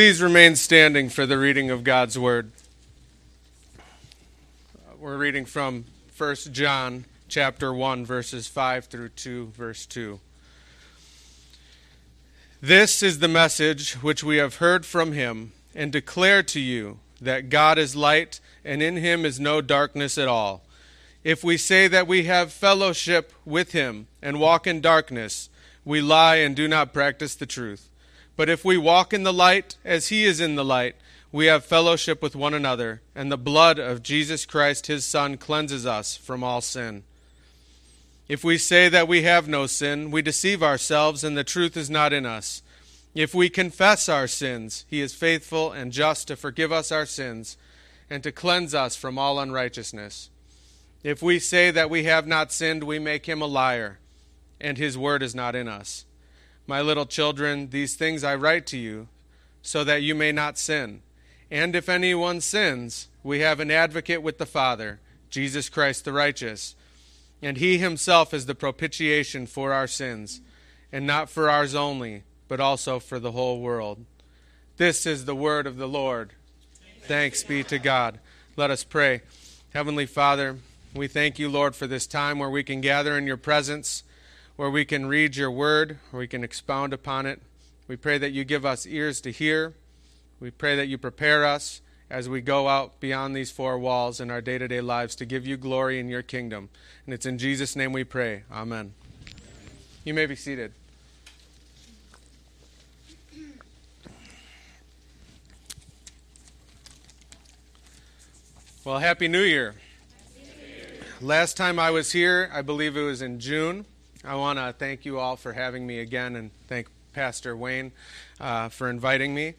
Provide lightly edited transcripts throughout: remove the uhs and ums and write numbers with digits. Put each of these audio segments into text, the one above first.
Please remain standing for the reading of God's Word. We're reading from 1 John chapter 1, verses 5 through 2, verse 2. This is the message which we have heard from him and declare to you, that God is light, and in him is no darkness at all. If we say that we have fellowship with him and walk in darkness, we lie and do not practice the truth. But if we walk in the light as he is in the light, we have fellowship with one another, and the blood of Jesus Christ his Son cleanses us from all sin. If we say that we have no sin, we deceive ourselves, and the truth is not in us. If we confess our sins, he is faithful and just to forgive us our sins and to cleanse us from all unrighteousness. If we say that we have not sinned, we make him a liar, and his word is not in us. My little children, these things I write to you, so that you may not sin. And if anyone sins, we have an advocate with the Father, Jesus Christ the righteous. And he himself is the propitiation for our sins, and not for ours only, but also for the whole world. This is the word of the Lord. Thanks be to God. Let us pray. Heavenly Father, we thank you, Lord, for this time where we can gather in your presence, where we can read your word, where we can expound upon it. We pray that you give us ears to hear. We pray that you prepare us as we go out beyond these four walls in our day-to-day lives to give you glory in your kingdom. And it's in Jesus' name we pray. Amen. You may be seated. Well, Happy New Year. Last time I was here, I believe it was in June. I want to thank you all for having me again and thank Pastor Wayne for inviting me.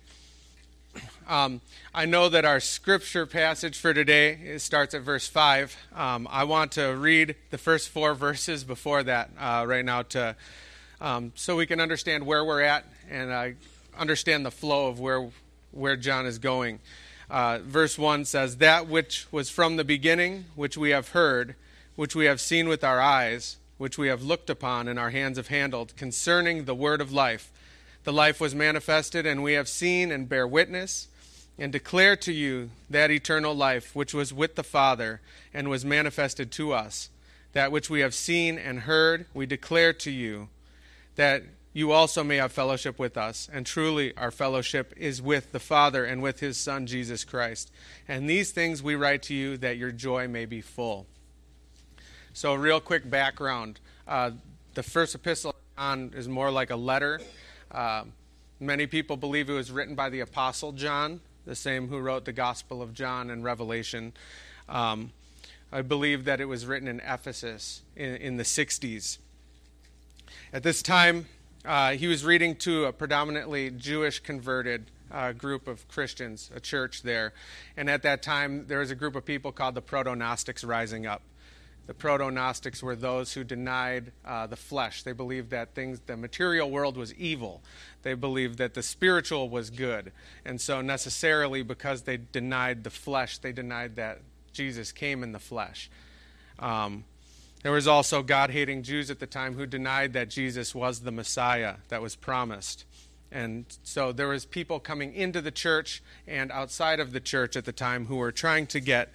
I know that our scripture passage for today starts at verse 5. I want to read the first four verses before that right now so we can understand where we're at and understand the flow of where John is going. Verse 1 says, "That which was from the beginning, which we have heard, which we have seen with our eyes, which we have looked upon and our hands have handled, concerning the word of life. The life was manifested, and we have seen and bear witness, and declare to you that eternal life which was with the Father and was manifested to us. That which we have seen and heard, we declare to you, that you also may have fellowship with us. And truly our fellowship is with the Father and with his Son, Jesus Christ. And these things we write to you, that your joy may be full." So real quick background. The first epistle of John is more like a letter. Many people believe it was written by the Apostle John, the same who wrote the Gospel of John and Revelation. I believe that it was written in Ephesus in the 60s. At this time, he was reading to a predominantly Jewish converted group of Christians, a church there. And at that time, there was a group of people called the Proto-Gnostics rising up. The Proto-Gnostics were those who denied the flesh. They believed that the material world was evil. They believed that the spiritual was good. And so necessarily, because they denied the flesh, they denied that Jesus came in the flesh. There was also God-hating Jews at the time who denied that Jesus was the Messiah that was promised. And so there was people coming into the church and outside of the church at the time who were trying to get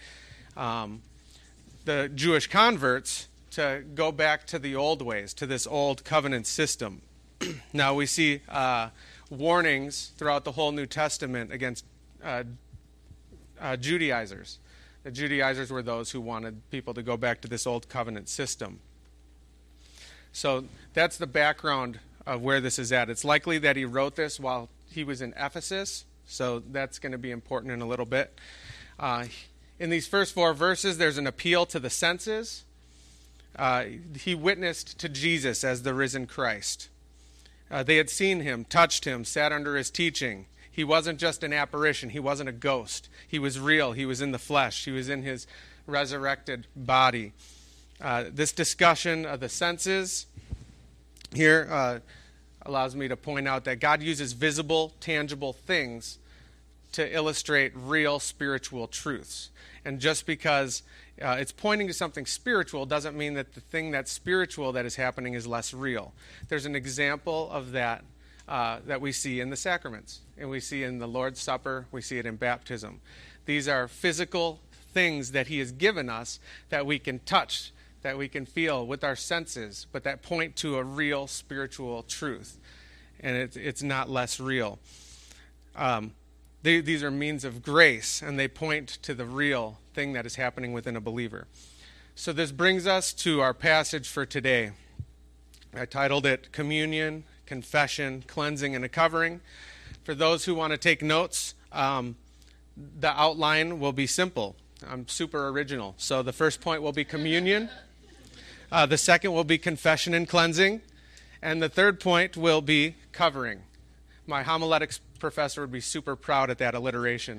the Jewish converts to go back to the old ways, to this old covenant system. Now we see warnings throughout the whole New Testament against Judaizers. The Judaizers were those who wanted people to go back to this old covenant system. So that's the background of where this is at. It's likely that he wrote this while he was in Ephesus, so that's going to be important in a little bit. In these first four verses, there's an appeal to the senses. He witnessed to Jesus as the risen Christ. They had seen him, touched him, sat under his teaching. He wasn't just an apparition. He wasn't a ghost. He was real. He was in the flesh. He was in his resurrected body. This discussion of the senses here allows me to point out that God uses visible, tangible things to illustrate real spiritual truths. And just because it's pointing to something spiritual doesn't mean that the thing that's spiritual that is happening is less real. There's an example of that that we see in the sacraments, and we see in the Lord's Supper, we see it in baptism. These are physical things that he has given us that we can touch, that we can feel with our senses, but that point to a real spiritual truth, and it's not less real. These are means of grace, and they point to the real thing that is happening within a believer. So this brings us to our passage for today. I titled it Communion, Confession, Cleansing, and a Covering. For those who want to take notes, the outline will be simple. I'm super original. So the first point will be communion. The second will be confession and cleansing. And the third point will be covering. My homiletics professor would be super proud at that alliteration.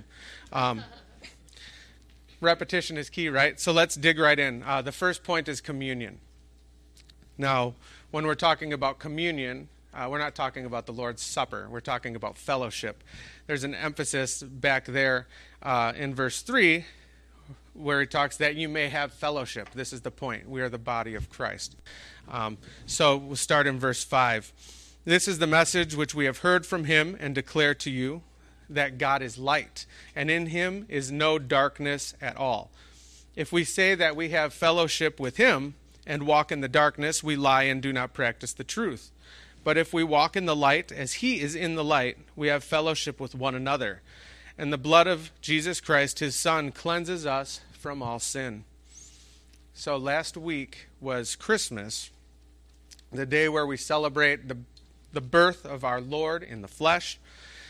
Repetition is key, right? So let's dig right in. The first point is communion. Now, when we're talking about communion, we're not talking about the Lord's Supper. We're talking about fellowship. There's an emphasis back there in verse 3 where he talks that you may have fellowship. This is the point. We are the body of Christ. So we'll start in verse 5. This is the message which we have heard from him and declare to you, that God is light, and in him is no darkness at all. If we say that we have fellowship with him and walk in the darkness, we lie and do not practice the truth. But if we walk in the light as he is in the light, we have fellowship with one another. And the blood of Jesus Christ, his Son, cleanses us from all sin. So last week was Christmas, the day where we celebrate the birth of our Lord in the flesh.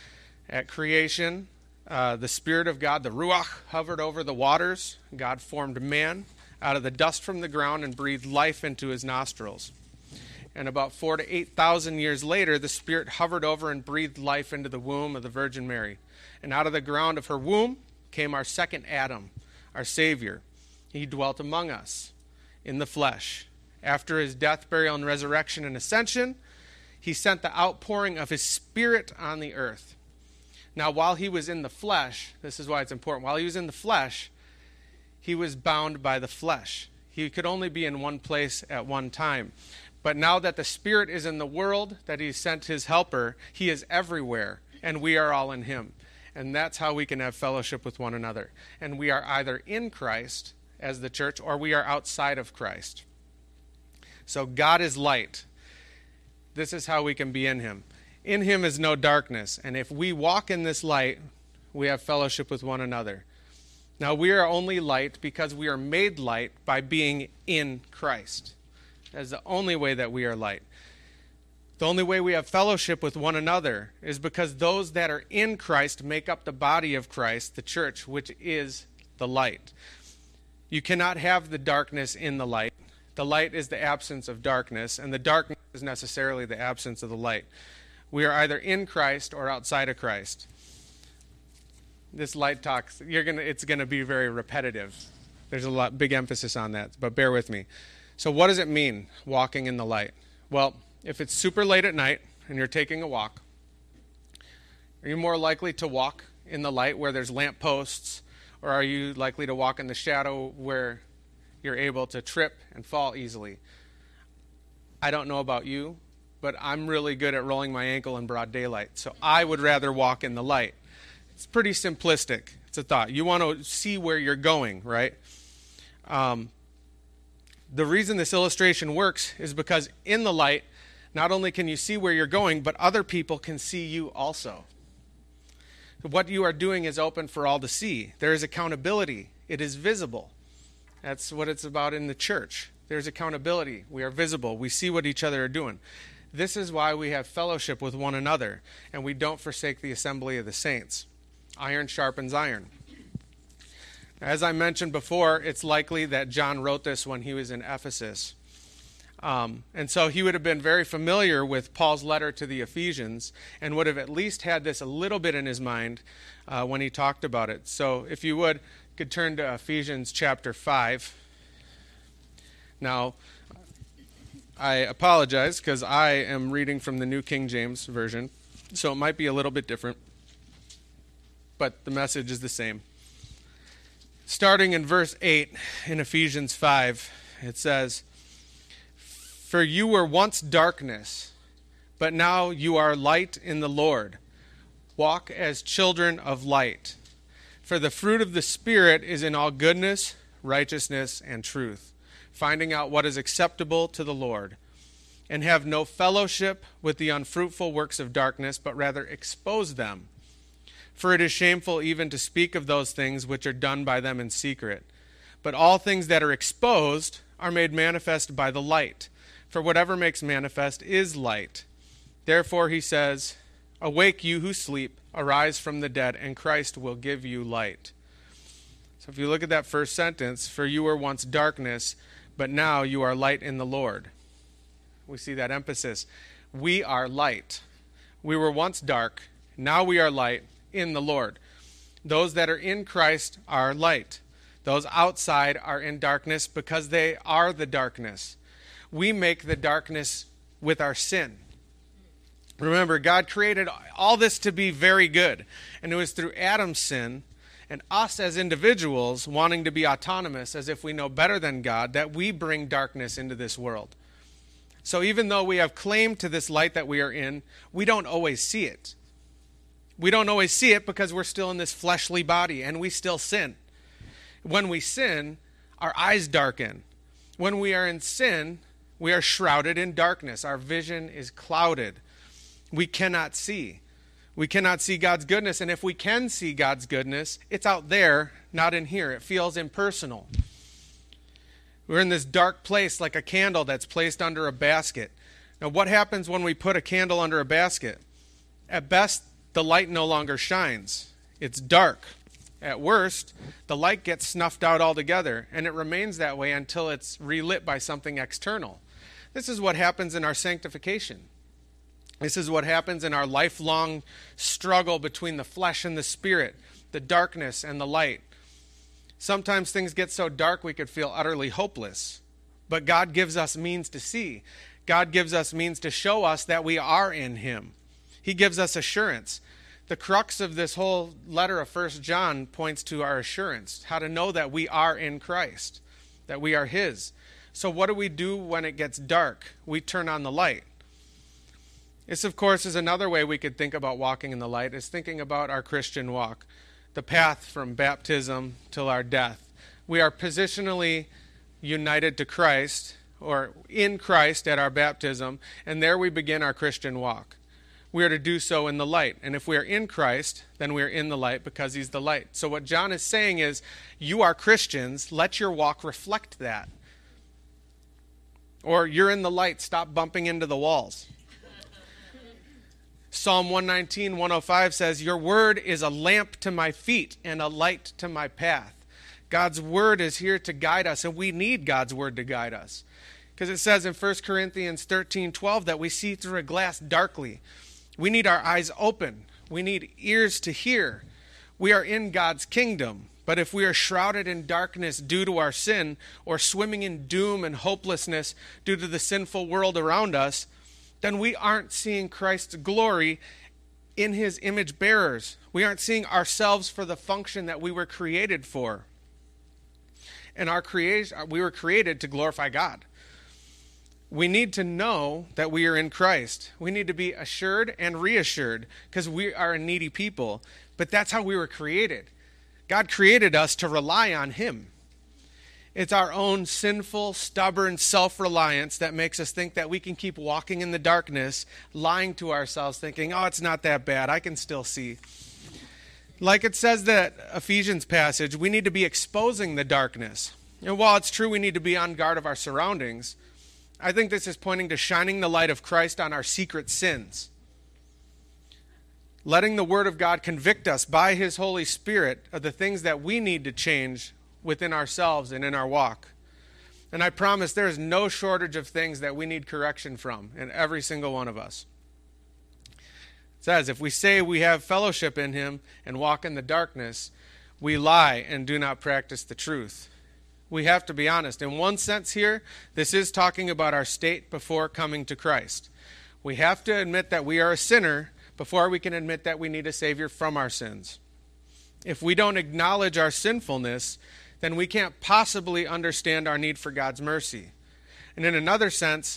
At creation, the Spirit of God, the Ruach, hovered over the waters. God formed man out of the dust from the ground and breathed life into his nostrils. And about 4,000 to 8,000 years later, the Spirit hovered over and breathed life into the womb of the Virgin Mary. And out of the ground of her womb came our second Adam, our Savior. He dwelt among us in the flesh. After his death, burial, and resurrection and ascension, he sent the outpouring of his Spirit on the earth. Now, while he was in the flesh, this is why it's important, while he was in the flesh, he was bound by the flesh. He could only be in one place at one time. But now that the Spirit is in the world, that he sent his helper, he is everywhere, and we are all in him. And that's how we can have fellowship with one another. And we are either in Christ as the church, or we are outside of Christ. So God is light. This is how we can be in him. In him is no darkness, and if we walk in this light, we have fellowship with one another. Now, we are only light because we are made light by being in Christ. That's the only way that we are light. The only way we have fellowship with one another is because those that are in Christ make up the body of Christ, the church, which is the light. You cannot have the darkness in the light. The light is the absence of darkness, and the darkness is necessarily the absence of the light. We are either in Christ or outside of Christ. This light talk, it's going to be very repetitive. There's a big emphasis on that, but bear with me. So what does it mean, walking in the light? Well, if it's super late at night and you're taking a walk, are you more likely to walk in the light where there's lamp posts, or are you likely to walk in the shadow where you're able to trip and fall easily? I don't know about you, but I'm really good at rolling my ankle in broad daylight, so I would rather walk in the light. It's pretty simplistic. It's a thought. You want to see where you're going, right? The reason this illustration works is because in the light, not only can you see where you're going, but other people can see you also. What you are doing is open for all to see. There is accountability. It is visible. That's what it's about in the church. There's accountability. We are visible. We see what each other are doing. This is why we have fellowship with one another, and we don't forsake the assembly of the saints. Iron sharpens iron. As I mentioned before, it's likely that John wrote this when he was in Ephesus. And so he would have been very familiar with Paul's letter to the Ephesians and would have at least had this a little bit in his mind when he talked about it. So if you could turn to Ephesians chapter 5. Now, I apologize because I am reading from the New King James Version, so it might be a little bit different, but the message is the same. Starting in verse 8 in Ephesians 5, it says, "For you were once darkness, but now you are light in the Lord. Walk as children of light. For the fruit of the Spirit is in all goodness, righteousness, and truth, finding out what is acceptable to the Lord. And have no fellowship with the unfruitful works of darkness, but rather expose them. For it is shameful even to speak of those things which are done by them in secret. But all things that are exposed are made manifest by the light. For whatever makes manifest is light. Therefore he says, awake you who sleep, arise from the dead, and Christ will give you light. So if you look at that first sentence, for you were once darkness, but now you are light in the Lord. We see that emphasis. We are light. We were once dark. Now we are light in the Lord. Those that are in Christ are light. Those outside are in darkness because they are the darkness. We make the darkness with our sin. Remember, God created all this to be very good. And it was through Adam's sin and us as individuals wanting to be autonomous as if we know better than God that we bring darkness into this world. So even though we have claim to this light that we are in, we don't always see it. We don't always see it because we're still in this fleshly body and we still sin. When we sin, our eyes darken. When we are in sin, we are shrouded in darkness. Our vision is clouded. We cannot see. We cannot see God's goodness. And if we can see God's goodness, it's out there, not in here. It feels impersonal. We're in this dark place like a candle that's placed under a basket. Now, what happens when we put a candle under a basket? At best, the light no longer shines. It's dark. At worst, the light gets snuffed out altogether, and it remains that way until it's relit by something external. This is what happens in our sanctification. This is what happens in our lifelong struggle between the flesh and the spirit, the darkness and the light. Sometimes things get so dark we could feel utterly hopeless. But God gives us means to see. God gives us means to show us that we are in Him. He gives us assurance. The crux of this whole letter of 1 John points to our assurance, how to know that we are in Christ, that we are His. So what do we do when it gets dark? We turn on the light. This, of course, is another way we could think about walking in the light, is thinking about our Christian walk. The path from baptism till our death. We are positionally united to Christ, or in Christ at our baptism, and there we begin our Christian walk. We are to do so in the light. And if we are in Christ, then we are in the light because He's the light. So what John is saying is, you are Christians, let your walk reflect that. Or you're in the light, stop bumping into the walls. Psalm 119, 105 says, your word is a lamp to my feet and a light to my path. God's word is here to guide us, and we need God's word to guide us. Because it says in 1 Corinthians 13, 12 that we see through a glass darkly. We need our eyes open. We need ears to hear. We are in God's kingdom. But if we are shrouded in darkness due to our sin, or swimming in doom and hopelessness due to the sinful world around us, then we aren't seeing Christ's glory in His image bearers. We aren't seeing ourselves for the function that we were created for. And we were created to glorify God. We need to know that we are in Christ. We need to be assured and reassured because we are a needy people. But that's how we were created. God created us to rely on Him. It's our own sinful, stubborn self-reliance that makes us think that we can keep walking in the darkness, lying to ourselves, thinking, oh, it's not that bad, I can still see. Like it says that Ephesians passage, we need to be exposing the darkness. And while it's true we need to be on guard of our surroundings, I think this is pointing to shining the light of Christ on our secret sins. Letting the Word of God convict us by His Holy Spirit of the things that we need to change within ourselves and in our walk. And I promise there is no shortage of things that we need correction from in every single one of us. It says, if we say we have fellowship in Him and walk in the darkness, we lie and do not practice the truth. We have to be honest. In one sense here, this is talking about our state before coming to Christ. We have to admit that we are a sinner before we can admit that we need a Savior from our sins. If we don't acknowledge our sinfulness, then we can't possibly understand our need for God's mercy. And in another sense,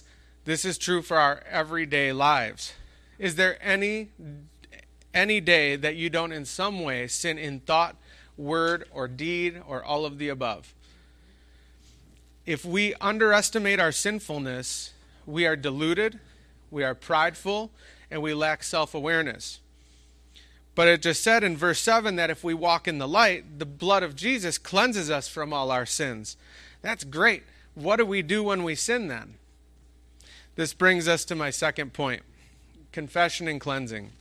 This is true for our everyday lives. Is there any day that you don't in some way sin in thought, word, or deed, or all of the above? If we underestimate our sinfulness, we are deluded, we are prideful, and we lack self-awareness. But it just said in verse 7 that if we walk in the light, the blood of Jesus cleanses us from all our sins. That's great. What do we do when we sin then? This brings us to my second point, confession and cleansing.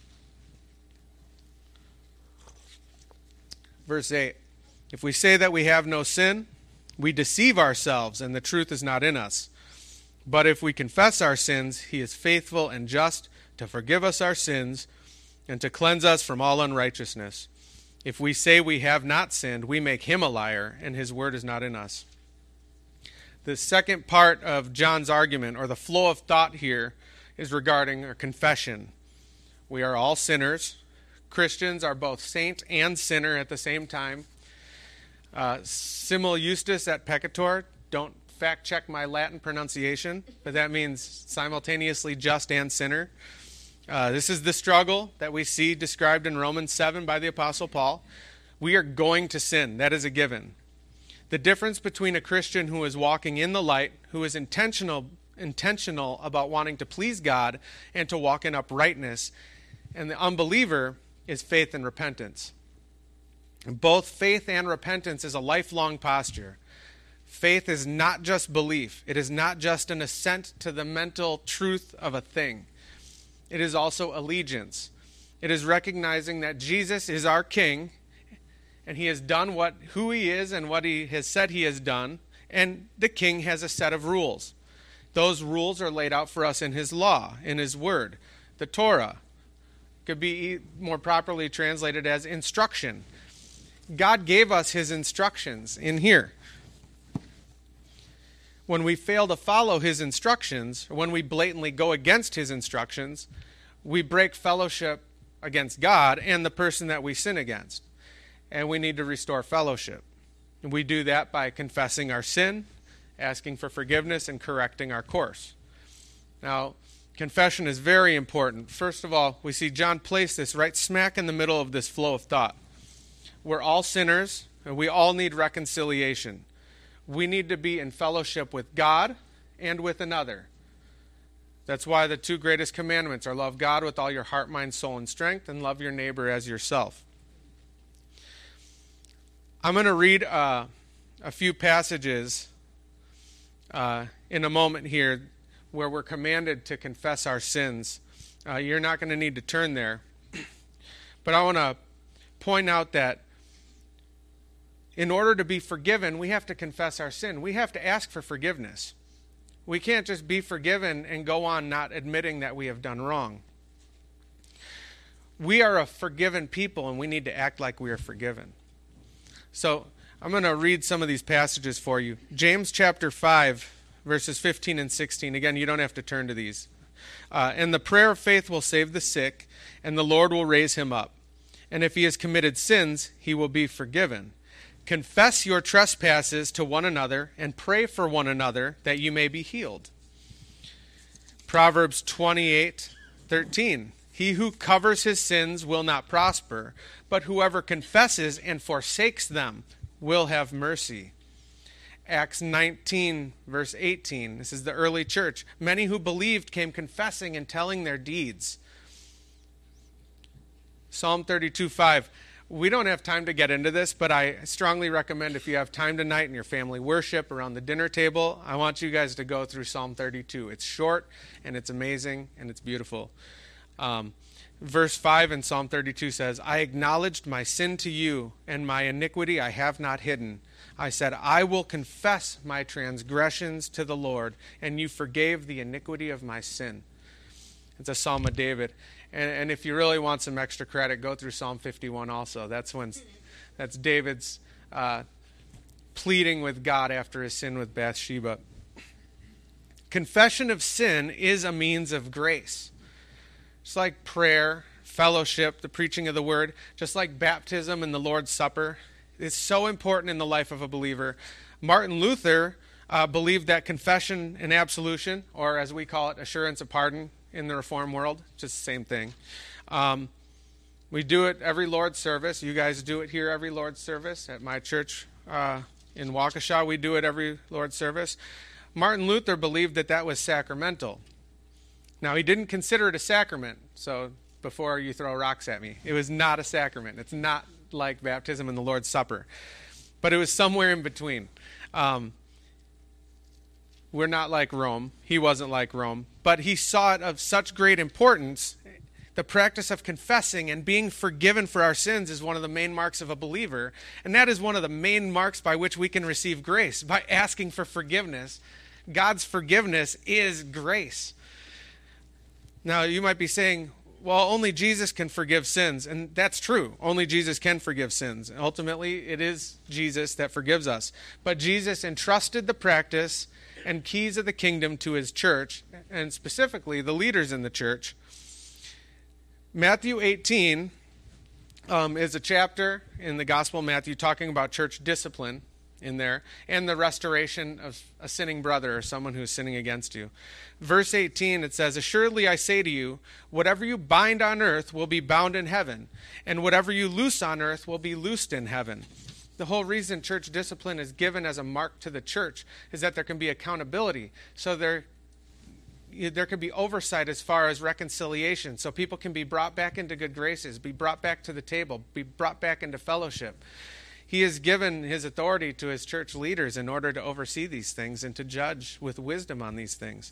Verse 8, if we say that we have no sin, we deceive ourselves and the truth is not in us. But if we confess our sins, he is faithful and just to forgive us our sins and to cleanse us from all unrighteousness. If we say we have not sinned, we make him a liar, and his word is not in us. The second part of John's argument, or the flow of thought here, is regarding our confession. We are all sinners. Christians are both saint and sinner at the same time. Simul justus et peccator. Don't fact check my Latin pronunciation, but that means simultaneously just and sinner. This is the struggle that we see described in Romans 7 by the Apostle Paul. We are going to sin. That is a given. The difference between a Christian who is walking in the light, who is intentional about wanting to please God and to walk in uprightness, and the unbeliever is faith and repentance. Both faith and repentance is a lifelong posture. Faith is not just belief. It is not just an assent to the mental truth of a thing. It is also allegiance. It is recognizing that Jesus is our King, and he has done who he is and what he has said he has done, and the King has a set of rules. Those rules are laid out for us in his law, in his word. The Torah could be more properly translated as instruction. God gave us his instructions in here. When we fail to follow his instructions, or when we blatantly go against his instructions, we break fellowship against God and the person that we sin against. And we need to restore fellowship. And we do that by confessing our sin, asking for forgiveness, and correcting our course. Now, confession is very important. First of all, we see John place this right smack in the middle of this flow of thought. We're all sinners, and we all need reconciliation. We need to be in fellowship with God and with another. That's why the two greatest commandments are love God with all your heart, mind, soul, and strength, and love your neighbor as yourself. I'm going to read a few passages in a moment here where we're commanded to confess our sins. You're not going to need to turn there. But I want to point out that in order to be forgiven, we have to confess our sin. We have to ask for forgiveness. We can't just be forgiven and go on not admitting that we have done wrong. We are a forgiven people, and we need to act like we are forgiven. So I'm going to read some of these passages for you. James chapter 5, verses 15 and 16. Again, you don't have to turn to these. And the prayer of faith will save the sick, and the Lord will raise him up. And if he has committed sins, he will be forgiven. Confess your trespasses to one another and pray for one another that you may be healed. Proverbs 28:13. He who covers his sins will not prosper, but whoever confesses and forsakes them will have mercy. Acts 19, verse 18. This is the early church. Many who believed came confessing and telling their deeds. Psalm 32:5. We don't have time to get into this, but I strongly recommend if you have time tonight in your family worship around the dinner table, I want you guys to go through Psalm 32. It's short, and it's amazing, and it's beautiful. Verse 5 in Psalm 32 says, I acknowledged my sin to you, and my iniquity I have not hidden. I said, I will confess my transgressions to the Lord, and you forgave the iniquity of my sin. It's a Psalm of David. And if you really want some extra credit, go through Psalm 51 also. That's David's pleading with God after his sin with Bathsheba. Confession of sin is a means of grace. Just like prayer, fellowship, the preaching of the word, just like baptism and the Lord's Supper, it's so important in the life of a believer. Martin Luther believed that confession and absolution, or as we call it, assurance of pardon in the Reformed world, just the same thing. We do it every Lord's service. You guys do it here every Lord's service. At my church in Waukesha, we do it every Lord's service. Martin Luther believed that that was sacramental. Now, he didn't consider it a sacrament, so before you throw rocks at me, it was not a sacrament. It's not like baptism and the Lord's Supper, but it was somewhere in between. We're not like Rome. He wasn't like Rome, but he saw it of such great importance. The practice of confessing and being forgiven for our sins is one of the main marks of a believer, and that is one of the main marks by which we can receive grace, by asking for forgiveness. God's forgiveness is grace. Now, you might be saying, well, only Jesus can forgive sins, and that's true. Only Jesus can forgive sins. Ultimately, it is Jesus that forgives us. But Jesus entrusted the practice and keys of the kingdom to his church, and specifically the leaders in the church. Matthew 18 is a chapter in the Gospel of Matthew talking about church discipline in there and the restoration of a sinning brother or someone who's sinning against you. Verse 18, it says, "Assuredly I say to you, whatever you bind on earth will be bound in heaven, and whatever you loose on earth will be loosed in heaven." The whole reason church discipline is given as a mark to the church is that there can be accountability. So there can be oversight as far as reconciliation, so people can be brought back into good graces, be brought back to the table, be brought back into fellowship. He has given his authority to his church leaders in order to oversee these things and to judge with wisdom on these things.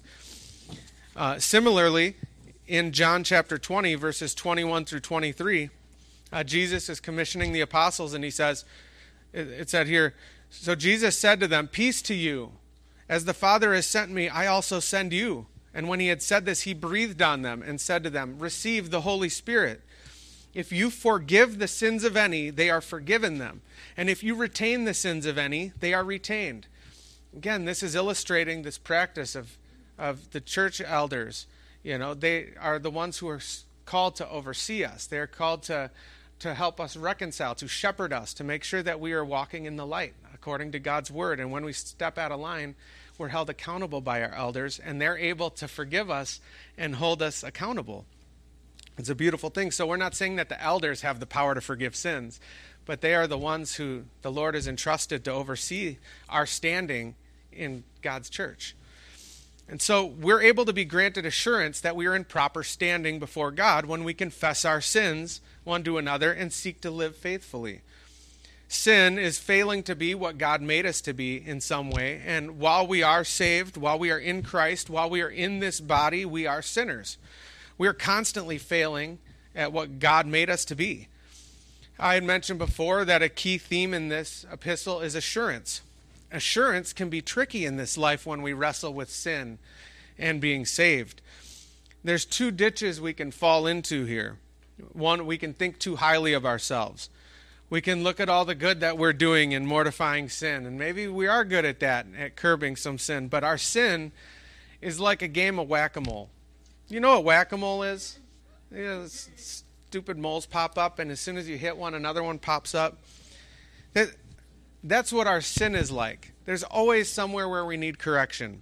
Similarly, in John chapter 20, verses 21 through 23, Jesus is commissioning the apostles, and he says, it said here, "So Jesus said to them, 'Peace to you. As the Father has sent me, I also send you.' And when he had said this, he breathed on them and said to them, 'Receive the Holy Spirit. If you forgive the sins of any, they are forgiven them. And if you retain the sins of any, they are retained.'" Again, this is illustrating this practice of the church elders. You know, they are the ones who are called to oversee us. They are called to help us reconcile, to shepherd us, to make sure that we are walking in the light according to God's word. And when we step out of line, we're held accountable by our elders, and they're able to forgive us and hold us accountable. It's a beautiful thing. So we're not saying that the elders have the power to forgive sins, but they are the ones who the Lord has entrusted to oversee our standing in God's church. And so we're able to be granted assurance that we are in proper standing before God when we confess our sins one to another and seek to live faithfully. Sin is failing to be what God made us to be in some way, and while we are saved, while we are in Christ, while we are in this body, we are sinners. We are constantly failing at what God made us to be. I had mentioned before that a key theme in this epistle is assurance. Assurance can be tricky in this life when we wrestle with sin and being saved. There's two ditches we can fall into here. One, we can think too highly of ourselves. We can look at all the good that we're doing in mortifying sin, and maybe we are good at that, at curbing some sin, but our sin is like a game of whack-a-mole. You know what whack-a-mole is? You know, stupid moles pop up, and as soon as you hit one, another one pops up. That's what our sin is like. There's always somewhere where we need correction.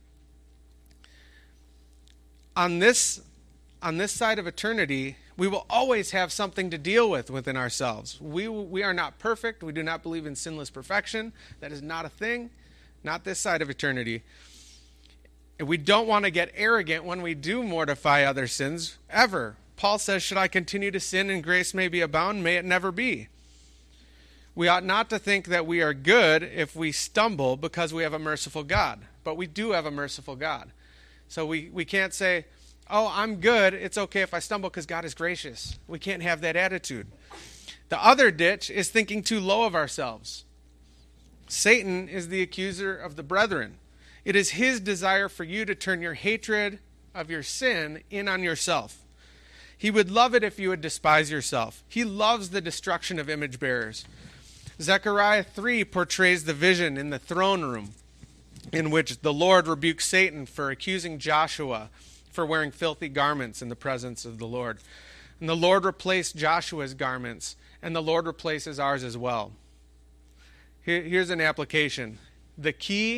On this side of eternity, we will always have something to deal with within ourselves. We are not perfect. We do not believe in sinless perfection. That is not a thing. Not this side of eternity. And we don't want to get arrogant when we do mortify other sins, ever. Paul says, "Should I continue to sin and grace may be abound? May it never be." We ought not to think that we are good if we stumble because we have a merciful God. But we do have a merciful God. So we can't say, "Oh, I'm good. It's okay if I stumble because God is gracious." We can't have that attitude. The other ditch is thinking too low of ourselves. Satan is the accuser of the brethren. It is his desire for you to turn your hatred of your sin in on yourself. He would love it if you would despise yourself. He loves the destruction of image bearers. Zechariah 3 portrays the vision in the throne room in which the Lord rebukes Satan for accusing Joshua for wearing filthy garments in the presence of the Lord. And the Lord replaced Joshua's garments, and the Lord replaces ours as well. Here's an application. The key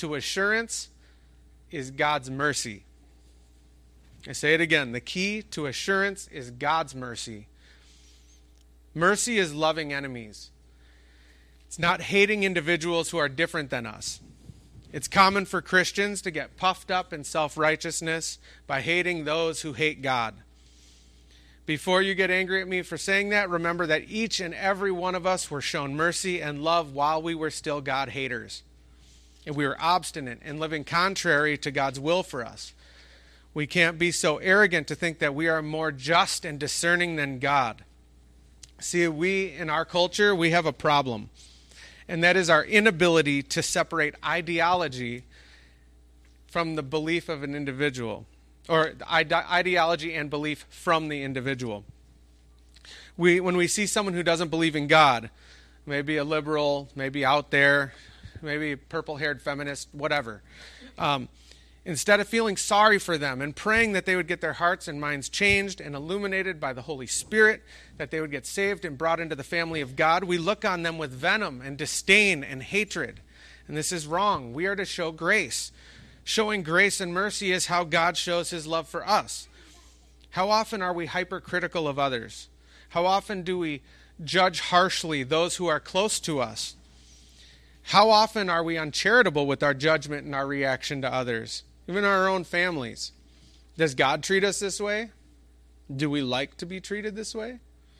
to assurance is God's mercy. I say it again. The key to assurance is God's mercy. Mercy is loving enemies. It's not hating individuals who are different than us. It's common for Christians to get puffed up in self-righteousness by hating those who hate God. Before you get angry at me for saying that, remember that each and every one of us were shown mercy and love while we were still God haters. And we were obstinate and living contrary to God's will for us. We can't be so arrogant to think that we are more just and discerning than God. See, in our culture, we have a problem. And that is our inability to separate ideology from the belief of an individual, or ideology and belief from the individual. When we see someone who doesn't believe in God, maybe a liberal, maybe out there, maybe a purple-haired feminist, whatever, instead of feeling sorry for them and praying that they would get their hearts and minds changed and illuminated by the Holy Spirit, that they would get saved and brought into the family of God, we look on them with venom and disdain and hatred. And this is wrong. We are to show grace. Showing grace and mercy is how God shows his love for us. How often are we hypercritical of others? How often do we judge harshly those who are close to us? How often are we uncharitable with our judgment and our reaction to others, even our own families? Does God treat us this way? Do we like to be treated this way?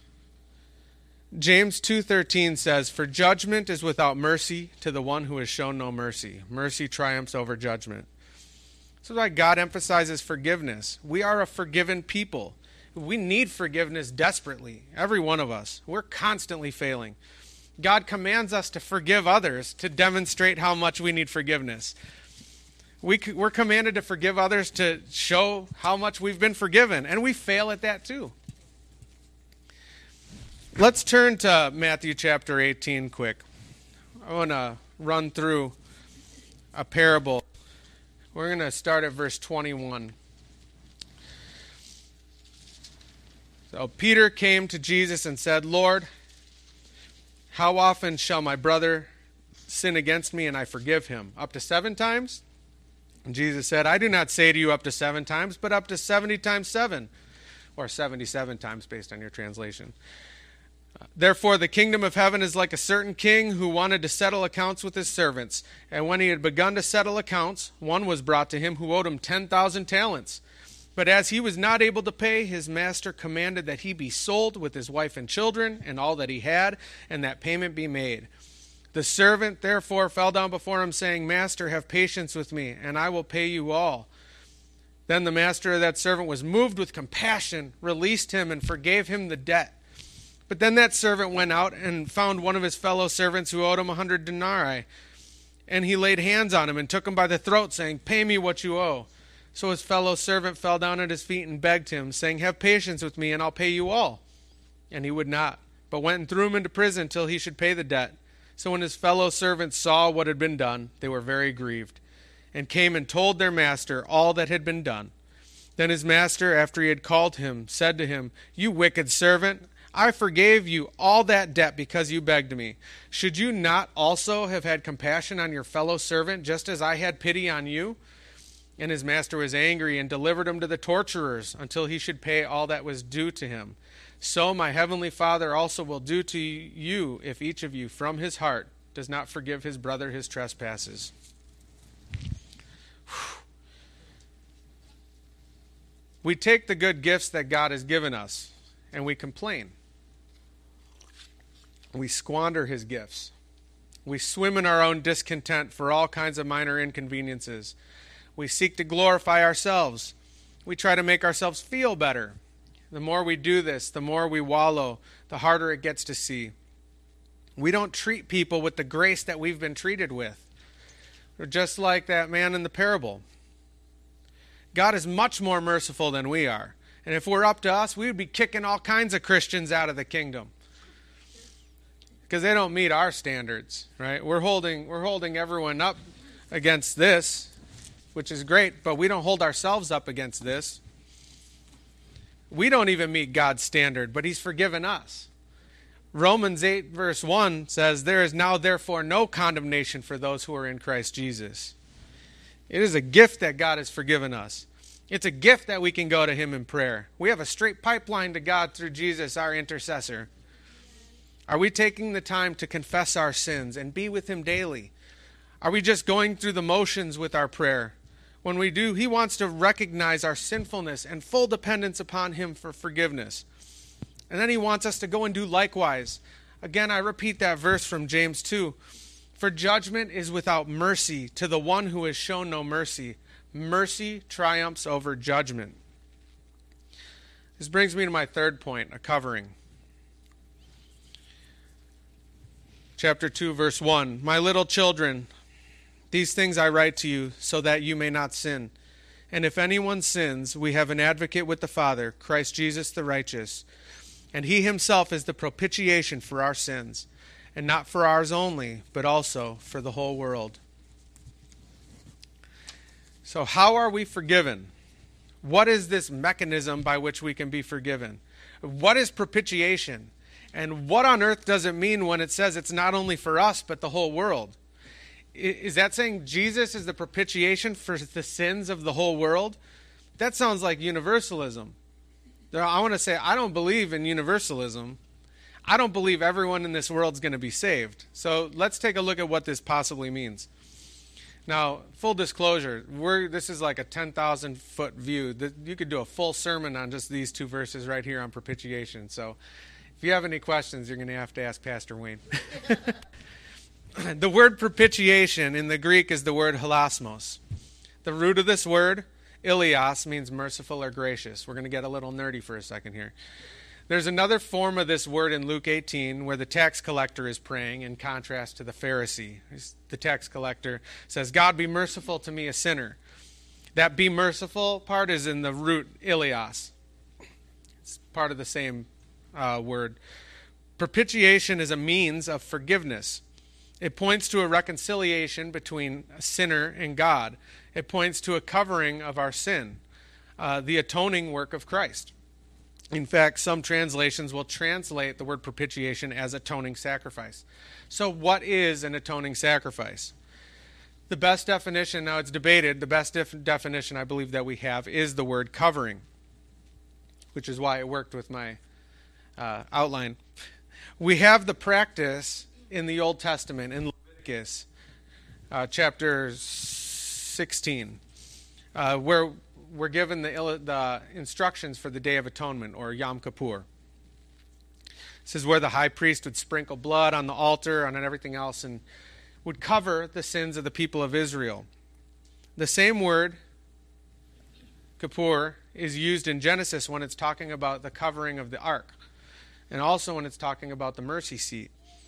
James 2:13 says, "For judgment is without mercy to the one who has shown no mercy. Mercy triumphs over judgment." This is why God emphasizes forgiveness. We are a forgiven people. We need forgiveness desperately, every one of us. We're constantly failing. God commands us to forgive others to demonstrate how much we need forgiveness. We're commanded to forgive others to show how much we've been forgiven, and we fail at that too. Let's turn to Matthew chapter 18 quick. I want to run through a parable. We're going to start at verse 21. So Peter came to Jesus and said, "Lord, how often shall my brother sin against me and I forgive him? Up to 7 times?" And Jesus said, "I do not say to you up to 7 times, but up to 70 times 7, or 77 times based on your translation. Therefore, the kingdom of heaven is like a certain king who wanted to settle accounts with his servants. And when he had begun to settle accounts, one was brought to him who owed him 10,000 talents. But as he was not able to pay, his master commanded that he be sold with his wife and children and all that he had, and that payment be made. The servant therefore fell down before him, saying, 'Master, have patience with me, and I will pay you all.' Then the master of that servant was moved with compassion, released him, and forgave him the debt. But then that servant went out and found one of his fellow servants who owed him 100 denarii. And he laid hands on him and took him by the throat, saying, 'Pay me what you owe.' So his fellow servant fell down at his feet and begged him, saying, 'Have patience with me, and I'll pay you all.' And he would not, but went and threw him into prison till he should pay the debt. So when his fellow servants saw what had been done, they were very grieved, and came and told their master all that had been done. Then his master, after he had called him, said to him, 'You wicked servant, I forgave you all that debt because you begged me. Should you not also have had compassion on your fellow servant, just as I had pity on you?' And his master was angry and delivered him to the torturers until he should pay all that was due to him. So my heavenly Father also will do to you if each of you from his heart does not forgive his brother his trespasses." We take the good gifts that God has given us and we complain. We squander his gifts. We swim in our own discontent for all kinds of minor inconveniences. We seek to glorify ourselves. We try to make ourselves feel better. The more we do this, the more we wallow, the harder it gets to see. We don't treat people with the grace that we've been treated with. We're just like that man in the parable. God is much more merciful than we are. And if we're up to us, we would be kicking all kinds of Christians out of the kingdom, because they don't meet our standards, right? We're holding everyone up against this, which is great, but we don't hold ourselves up against this. We don't even meet God's standard, but he's forgiven us. Romans 8 verse 1 says, "There is now therefore no condemnation for those who are in Christ Jesus." It is a gift that God has forgiven us. It's a gift that we can go to him in prayer. We have a straight pipeline to God through Jesus, our intercessor. Are we taking the time to confess our sins and be with him daily? Are we just going through the motions with our prayer? When we do, he wants to recognize our sinfulness and full dependence upon him for forgiveness. And then he wants us to go and do likewise. Again, I repeat that verse from James 2. For judgment is without mercy to the one who has shown no mercy. Mercy triumphs over judgment. This brings me to my third point, a covering. Chapter 2, verse 1. My little children, these things I write to you so that you may not sin. And if anyone sins, we have an advocate with the Father, Christ Jesus the righteous. And he himself is the propitiation for our sins, and not for ours only, but also for the whole world. So how are we forgiven? What is this mechanism by which we can be forgiven? What is propitiation? And what on earth does it mean when it says it's not only for us, but the whole world? Is that saying Jesus is the propitiation for the sins of the whole world? That sounds like universalism. I want to say I don't believe in universalism. I don't believe everyone in this world is going to be saved. So let's take a look at what this possibly means. Now, full disclosure, this is like a 10,000-foot view. You could do a full sermon on just these two verses right here on propitiation. So if you have any questions, you're going to have to ask Pastor Wayne. The word propitiation in the Greek is the word hilasmos. The root of this word, ilios, means merciful or gracious. We're going to get a little nerdy for a second here. There's another form of this word in Luke 18 where the tax collector is praying in contrast to the Pharisee. The tax collector says, God, be merciful to me, a sinner. That be merciful part is in the root ilios. It's part of the same word. Propitiation is a means of forgiveness. It points to a reconciliation between a sinner and God. It points to a covering of our sin, the atoning work of Christ. In fact, some translations will translate the word propitiation as atoning sacrifice. So what is an atoning sacrifice? The best definition, now it's debated, the best definition I believe that we have is the word covering, which is why it worked with my outline. We have the practice in the Old Testament, in Leviticus chapter 16, where we're given the instructions for the Day of Atonement, or Yom Kippur. This is where the high priest would sprinkle blood on the altar and on everything else and would cover the sins of the people of Israel. The same word, Kippur, is used in Genesis when it's talking about the covering of the ark, and also when it's talking about the mercy seat.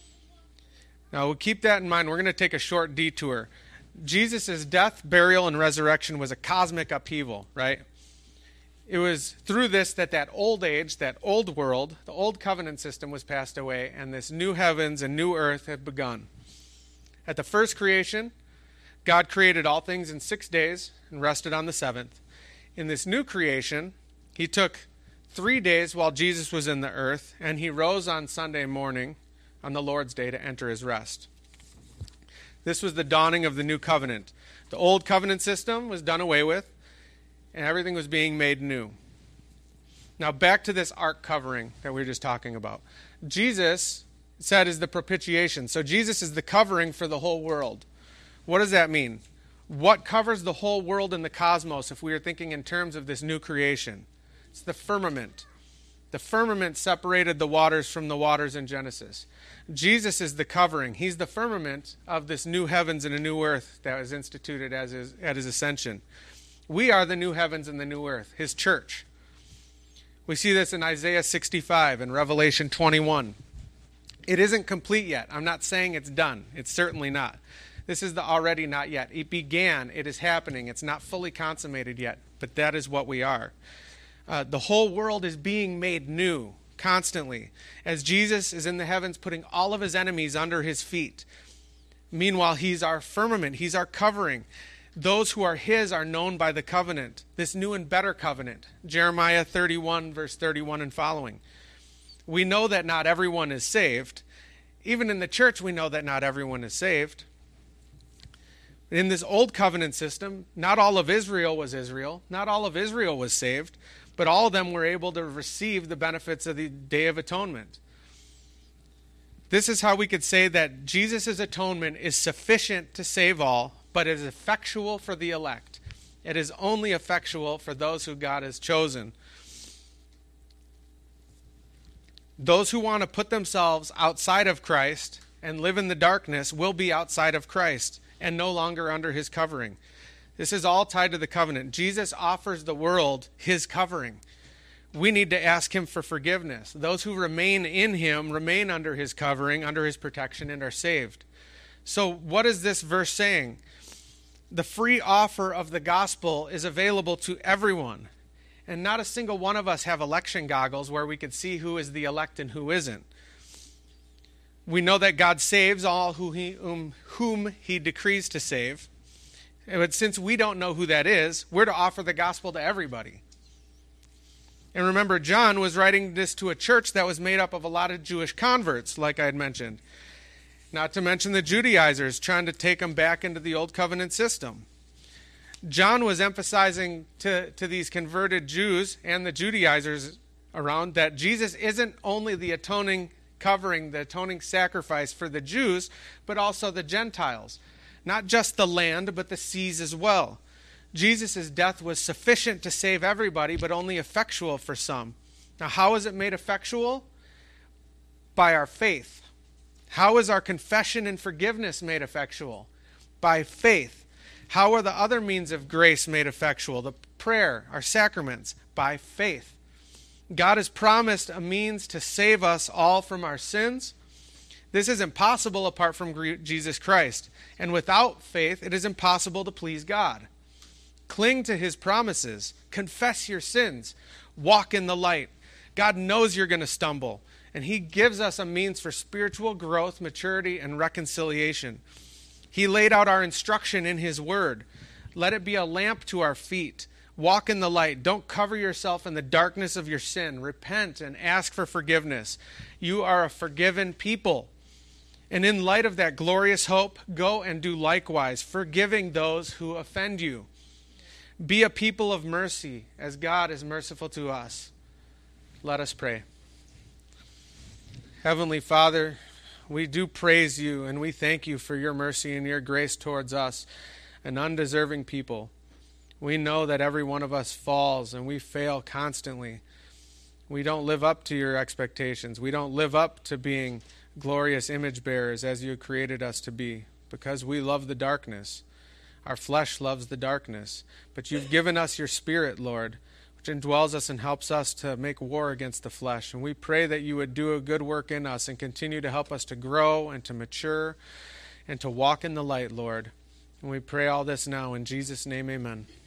Now, we'll keep that in mind. We're going to take a short detour. Jesus' death, burial, and resurrection was a cosmic upheaval, right? It was through this that old age, that old world, the old covenant system was passed away, and this new heavens and new earth have begun. At the first creation, God created all things in 6 days and rested on the seventh. In this new creation, he took 3 days while Jesus was in the earth, and he rose on Sunday morning, on the Lord's Day, to enter his rest. This was the dawning of the new covenant. The old covenant system was done away with, and everything was being made new. Now back to this ark covering that we were just talking about. Jesus said is the propitiation. So Jesus is the covering for the whole world. What does that mean? What covers the whole world in the cosmos if we are thinking in terms of this new creation? It's the firmament. The firmament separated the waters from the waters in Genesis. Jesus is the covering. He's the firmament of this new heavens and a new earth that was instituted at his ascension. We are the new heavens and the new earth, his church. We see this in Isaiah 65 and Revelation 21. It isn't complete yet. I'm not saying it's done. It's certainly not. This is the already not yet. It began. It is happening. It's not fully consummated yet, but that is what we are. The whole world is being made new constantly as Jesus is in the heavens putting all of his enemies under his feet. Meanwhile, he's our firmament. He's our covering. Those who are his are known by the covenant, this new and better covenant. Jeremiah 31, verse 31 and following. We know that not everyone is saved. Even in the church, we know that not everyone is saved. In this old covenant system, not all of Israel was Israel. Not all of Israel was saved, but all of them were able to receive the benefits of the Day of Atonement. This is how we could say that Jesus' atonement is sufficient to save all, but is effectual for the elect. It is only effectual for those who God has chosen. Those who want to put themselves outside of Christ and live in the darkness will be outside of Christ and no longer under his covering. This is all tied to the covenant. Jesus offers the world his covering. We need to ask him for forgiveness. Those who remain in him remain under his covering, under his protection, and are saved. So what is this verse saying? The free offer of the gospel is available to everyone. And not a single one of us have election goggles where we could see who is the elect and who isn't. We know that God saves all whom he decrees to save. But since we don't know who that is, we're to offer the gospel to everybody. And remember, John was writing this to a church that was made up of a lot of Jewish converts, like I had mentioned. Not to mention the Judaizers trying to take them back into the old covenant system. John was emphasizing to these converted Jews and the Judaizers around that Jesus isn't only the atoning covering, the atoning sacrifice for the Jews, but also the Gentiles. Not just the land, but the seas as well. Jesus' death was sufficient to save everybody, but only effectual for some. Now, how is it made effectual? By our faith. How is our confession and forgiveness made effectual? By faith. How are the other means of grace made effectual? The prayer, our sacraments, by faith. God has promised a means to save us all from our sins. This is impossible apart from Jesus Christ. And without faith, it is impossible to please God. Cling to his promises. Confess your sins. Walk in the light. God knows you're going to stumble. And he gives us a means for spiritual growth, maturity, and reconciliation. He laid out our instruction in his word. Let it be a lamp to our feet. Walk in the light. Don't cover yourself in the darkness of your sin. Repent and ask for forgiveness. You are a forgiven people. And in light of that glorious hope, go and do likewise, forgiving those who offend you. Be a people of mercy, as God is merciful to us. Let us pray. Heavenly Father, we do praise you and we thank you for your mercy and your grace towards us, an undeserving people. We know that every one of us falls and we fail constantly. We don't live up to your expectations. We don't live up to being glorious image bearers as you created us to be, because we love the darkness. Our flesh loves the darkness. But you've given us your Spirit, Lord, which indwells us and helps us to make war against the flesh. And we pray that you would do a good work in us and continue to help us to grow and to mature and to walk in the light, Lord. And we pray all this now in Jesus' name, amen.